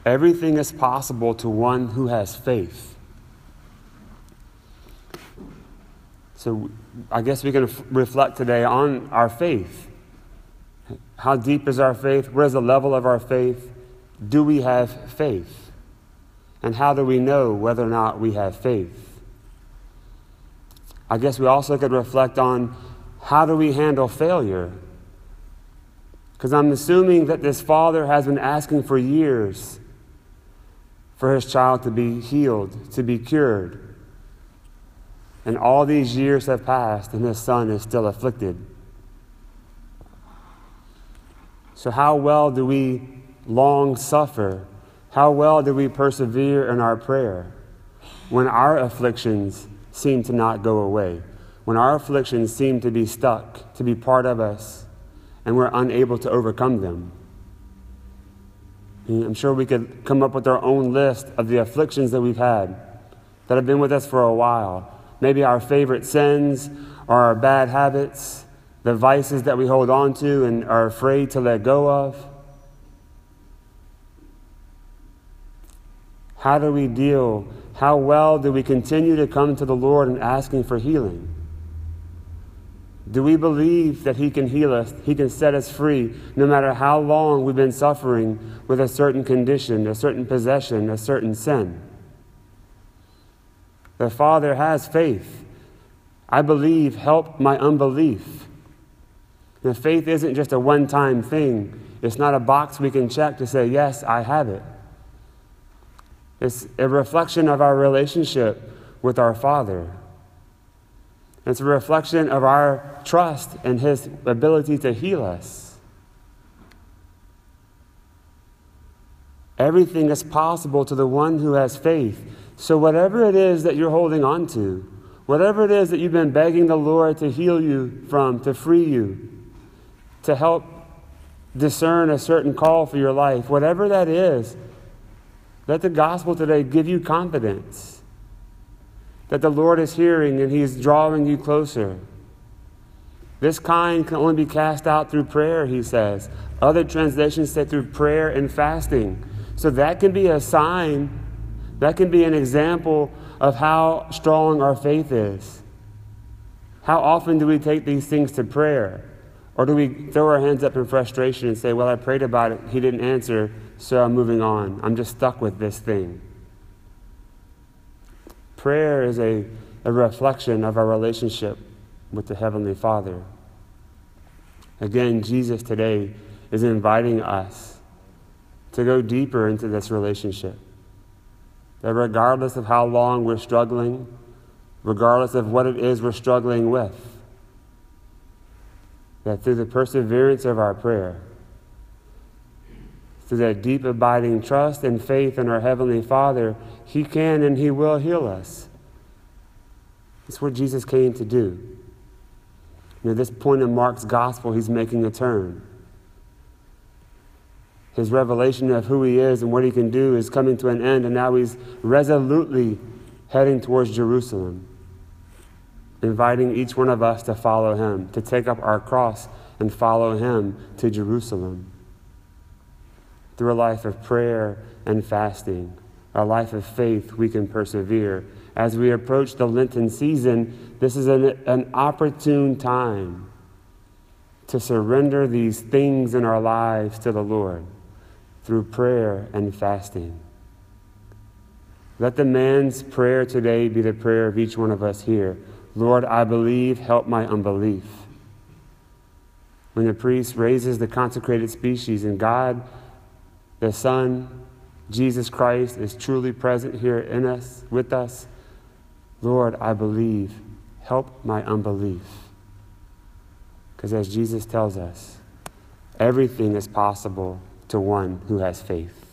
Everything is possible to one who has faith. So I guess we can reflect today on our faith. How deep is our faith? What is the level of our faith? Do we have faith? And how do we know whether or not we have faith? I guess we also could reflect on how do we handle failure? Because I'm assuming that this father has been asking for years for his child to be healed, to be cured. And all these years have passed and his son is still afflicted. So how well do we long suffer? How well do we persevere in our prayer when our afflictions seem to not go away? When our afflictions seem to be stuck, to be part of us, and we're unable to overcome them? I'm sure we could come up with our own list of the afflictions that we've had that have been with us for a while. Maybe our favorite sins or our bad habits, the vices that we hold on to and are afraid to let go of. How do we deal? How well do we continue to come to the Lord and asking for healing? Do we believe that He can heal us? He can set us free no matter how long we've been suffering with a certain condition, a certain possession, a certain sin? The Father has faith. I believe, help my unbelief. And faith isn't just a one-time thing. It's not a box we can check to say, yes, I have it. It's a reflection of our relationship with our Father. It's a reflection of our trust in His ability to heal us. Everything is possible to the one who has faith. So whatever it is that you're holding on to, whatever it is that you've been begging the Lord to heal you from, to free you, to help discern a certain call for your life, whatever that is, let the gospel today give you confidence that the Lord is hearing and He's drawing you closer. This kind can only be cast out through prayer, he says. Other translations say through prayer and fasting. So that can be a sign, that can be an example of how strong our faith is. How often do we take these things to prayer? Or do we throw our hands up in frustration and say, well, I prayed about it, He didn't answer, so I'm moving on. I'm just stuck with this thing. Prayer is a reflection of our relationship with the Heavenly Father. Again, Jesus today is inviting us to go deeper into this relationship. That regardless of how long we're struggling, regardless of what it is we're struggling with, that through the perseverance of our prayer, through that deep abiding trust and faith in our Heavenly Father, He can and He will heal us. It's what Jesus came to do. At this point in Mark's gospel, He's making a turn. His revelation of who He is and what He can do is coming to an end, and now He's resolutely heading towards Jerusalem, inviting each one of us to follow Him, to take up our cross and follow Him to Jerusalem. Through a life of prayer and fasting, a life of faith, we can persevere. As we approach the Lenten season, this is an opportune time to surrender these things in our lives to the Lord through prayer and fasting. Let the man's prayer today be the prayer of each one of us here. Lord, I believe, help my unbelief. When the priest raises the consecrated species and God, the Son, Jesus Christ, is truly present here in us, with us, Lord, I believe, help my unbelief. Because as Jesus tells us, everything is possible to one who has faith.